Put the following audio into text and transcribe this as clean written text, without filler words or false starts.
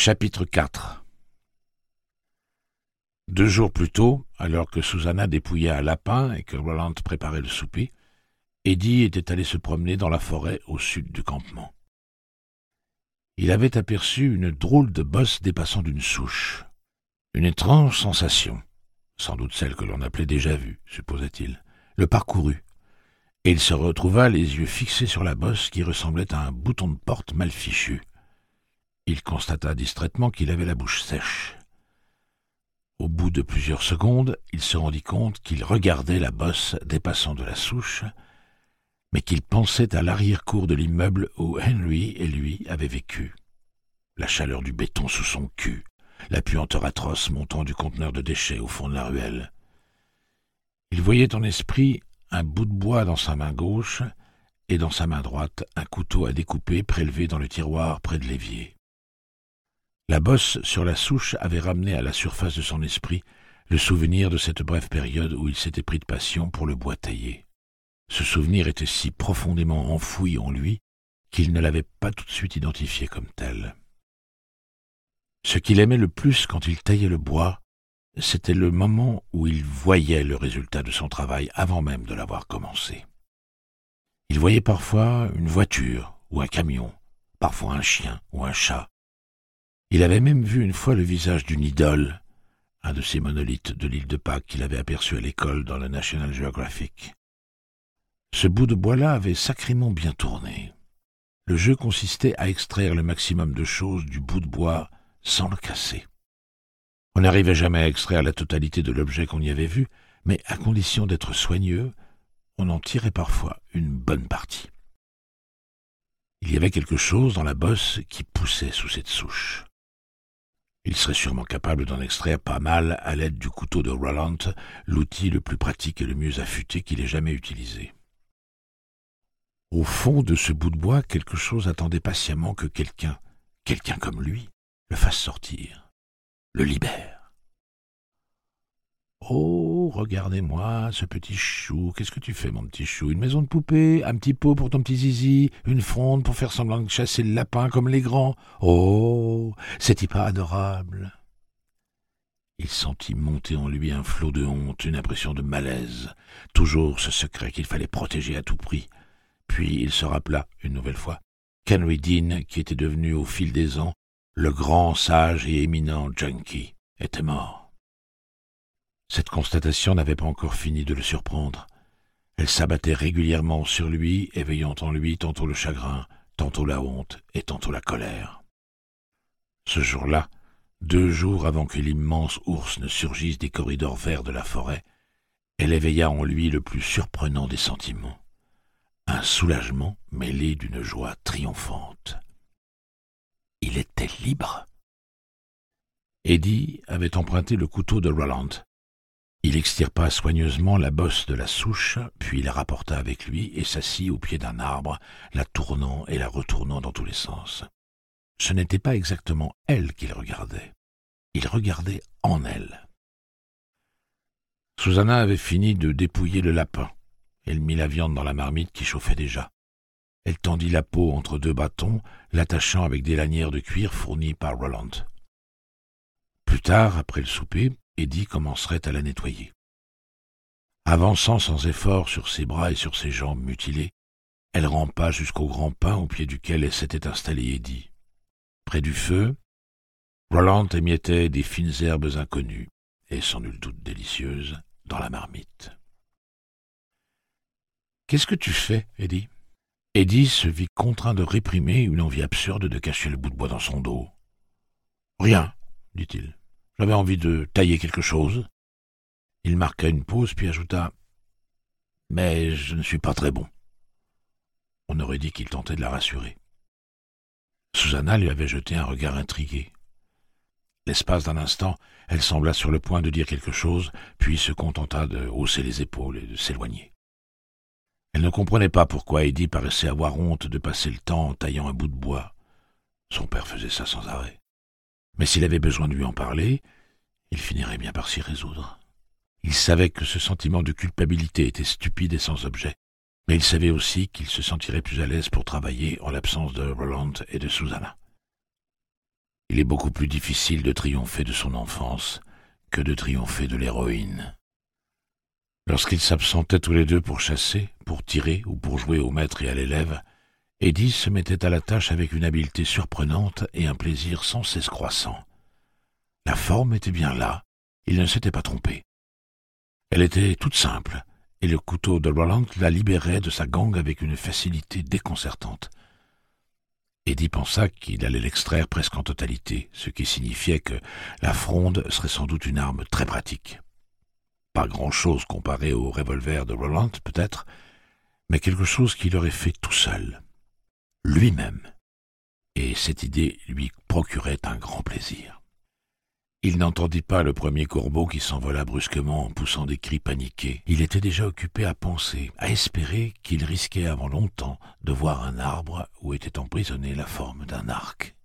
Chapitre 4. 2 jours plus tôt, alors que Susannah dépouillait un lapin et que Roland préparait le souper, Eddie était allé se promener dans la forêt au sud du campement. Il avait aperçu une drôle de bosse dépassant d'une souche. Une étrange sensation, sans doute celle que l'on appelait déjà-vue, supposa-t-il, le parcourut, et il se retrouva les yeux fixés sur la bosse qui ressemblait à un bouton de porte mal fichu. Il constata distraitement qu'il avait la bouche sèche. Au bout de plusieurs secondes, il se rendit compte qu'il regardait la bosse dépassant de la souche, mais qu'il pensait à l'arrière-cour de l'immeuble où Henry et lui avaient vécu. La chaleur du béton sous son cul, la puanteur atroce montant du conteneur de déchets au fond de la ruelle. Il voyait en esprit un bout de bois dans sa main gauche et dans sa main droite un couteau à découper prélevé dans le tiroir près de l'évier. La bosse sur la souche avait ramené à la surface de son esprit le souvenir de cette brève période où il s'était pris de passion pour le bois taillé. Ce souvenir était si profondément enfoui en lui qu'il ne l'avait pas tout de suite identifié comme tel. Ce qu'il aimait le plus quand il taillait le bois, c'était le moment où il voyait le résultat de son travail avant même de l'avoir commencé. Il voyait parfois une voiture ou un camion, parfois un chien ou un chat. Il avait même vu une fois le visage d'une idole, un de ces monolithes de l'île de Pâques qu'il avait aperçu à l'école dans le National Geographic. Ce bout de bois-là avait sacrément bien tourné. Le jeu consistait à extraire le maximum de choses du bout de bois sans le casser. On n'arrivait jamais à extraire la totalité de l'objet qu'on y avait vu, mais à condition d'être soigneux, on en tirait parfois une bonne partie. Il y avait quelque chose dans la bosse qui poussait sous cette souche. Il serait sûrement capable d'en extraire pas mal à l'aide du couteau de Roland, l'outil le plus pratique et le mieux affûté qu'il ait jamais utilisé. Au fond de ce bout de bois, quelque chose attendait patiemment que quelqu'un comme lui, le fasse sortir, le libère. « Oh, regardez-moi, ce petit chou, qu'est-ce que tu fais, mon petit chou? Une maison de poupée, un petit pot pour ton petit zizi, une fronde pour faire semblant de chasser le lapin comme les grands. Oh, c'est-il pas adorable ?» Il sentit monter en lui un flot de honte, une impression de malaise, toujours ce secret qu'il fallait protéger à tout prix. Puis il se rappela, une nouvelle fois, qu'Henry Dean, qui était devenu au fil des ans le grand, sage et éminent junkie, était mort. Cette constatation n'avait pas encore fini de le surprendre. Elle s'abattait régulièrement sur lui, éveillant en lui tantôt le chagrin, tantôt la honte et tantôt la colère. Ce jour-là, 2 jours avant que l'immense ours ne surgisse des corridors verts de la forêt, elle éveilla en lui le plus surprenant des sentiments, un soulagement mêlé d'une joie triomphante. Il était libre. Eddie avait emprunté le couteau de Roland. Il extirpa soigneusement la bosse de la souche, puis la rapporta avec lui et s'assit au pied d'un arbre, la tournant et la retournant dans tous les sens. Ce n'était pas exactement elle qu'il regardait. Il regardait en elle. Susannah avait fini de dépouiller le lapin. Elle mit la viande dans la marmite qui chauffait déjà. Elle tendit la peau entre 2 bâtons, l'attachant avec des lanières de cuir fournies par Roland. Plus tard, après le souper, Eddie commencerait à la nettoyer. Avançant sans effort sur ses bras et sur ses jambes mutilées, elle rampa jusqu'au grand pin au pied duquel elle s'était installée Eddie. Près du feu, Roland émiettait des fines herbes inconnues, et sans nul doute délicieuses, dans la marmite. « Qu'est-ce que tu fais, Eddie ?» Eddie se vit contraint de réprimer une envie absurde de cacher le bout de bois dans son dos. « Rien, dit-il. J'avais envie de tailler quelque chose. » Il marqua une pause, puis ajouta « Mais je ne suis pas très bon. » On aurait dit qu'il tentait de la rassurer. Susannah lui avait jeté un regard intrigué. L'espace d'un instant, elle sembla sur le point de dire quelque chose, puis se contenta de hausser les épaules et de s'éloigner. Elle ne comprenait pas pourquoi Eddie paraissait avoir honte de passer le temps en taillant un bout de bois. Son père faisait ça sans arrêt. Mais s'il avait besoin de lui en parler, il finirait bien par s'y résoudre. Il savait que ce sentiment de culpabilité était stupide et sans objet, mais il savait aussi qu'il se sentirait plus à l'aise pour travailler en l'absence de Roland et de Susannah. Il est beaucoup plus difficile de triompher de son enfance que de triompher de l'héroïne. Lorsqu'ils s'absentaient tous les deux pour chasser, pour tirer ou pour jouer au maître et à l'élève, Eddie se mettait à la tâche avec une habileté surprenante et un plaisir sans cesse croissant. La forme était bien là, il ne s'était pas trompé. Elle était toute simple, et le couteau de Roland la libérait de sa gangue avec une facilité déconcertante. Eddie pensa qu'il allait l'extraire presque en totalité, ce qui signifiait que la fronde serait sans doute une arme très pratique. Pas grand-chose comparé au revolver de Roland, peut-être, mais quelque chose qu'il aurait fait tout seul, lui-même. Et cette idée lui procurait un grand plaisir. Il n'entendit pas le premier corbeau qui s'envola brusquement en poussant des cris paniqués. Il était déjà occupé à penser, à espérer qu'il risquait avant longtemps de voir un arbre où était emprisonnée la forme d'un arc.